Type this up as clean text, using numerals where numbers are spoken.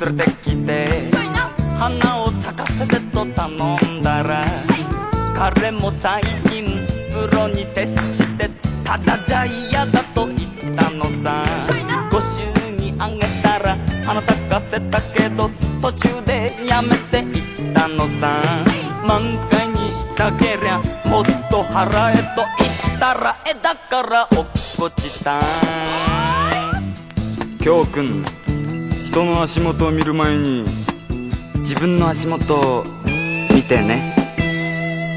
連れてきて花を咲かせてと頼んだら、彼も最近プロに徹してただじゃ嫌だと言ったのさ。ご祝儀あげたら花咲かせたけど途中でやめていったのさ。満開にしたけりゃもっと払えと言ったら、だから落っこちた。 京くん、人の足元を見る前に自分の足元を見てね。